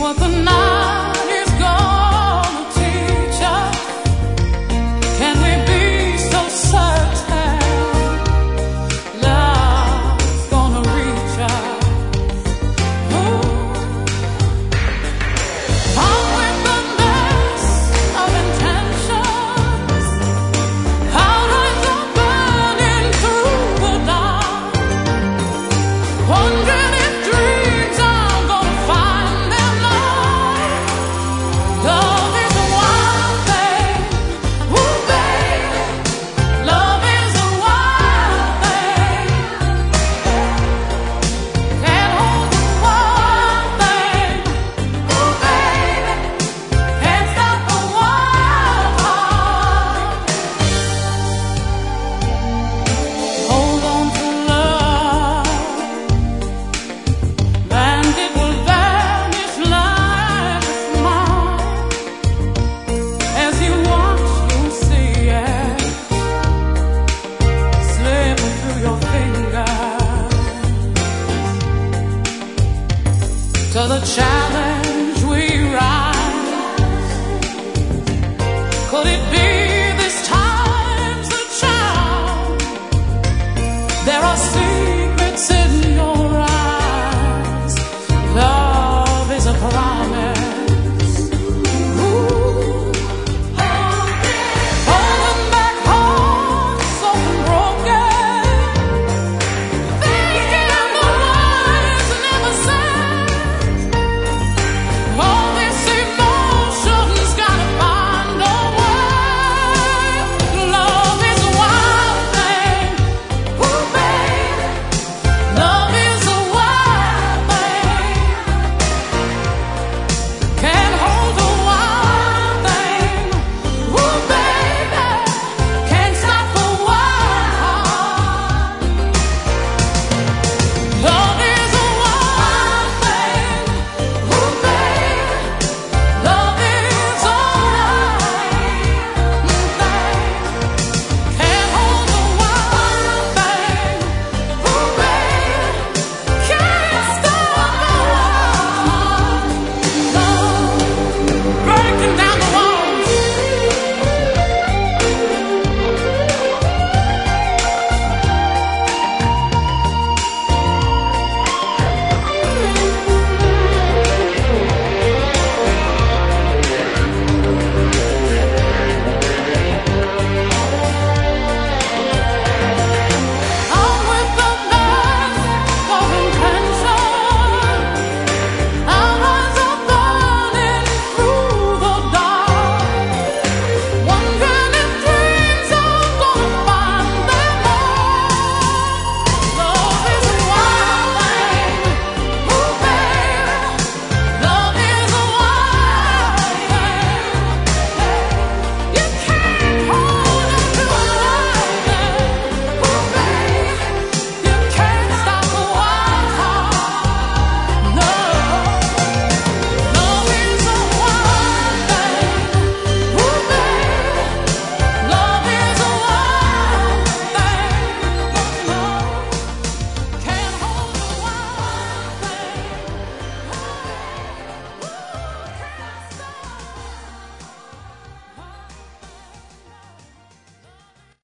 what the night is gonna teach us. Can we be so certain love's gonna reach us? Come with the best of intentions, outlines are burning through the dark, wondering if dreams are gonna find them light. Love is a wild thing, ooh baby. Love is a wild thing. Can't hold the wild thing, ooh baby. Can't stop the wild heart. Hold on to love, and it will vanish like a smile. As you watch, you'll see it slipping through your fingers. To the challenge we rise. Could it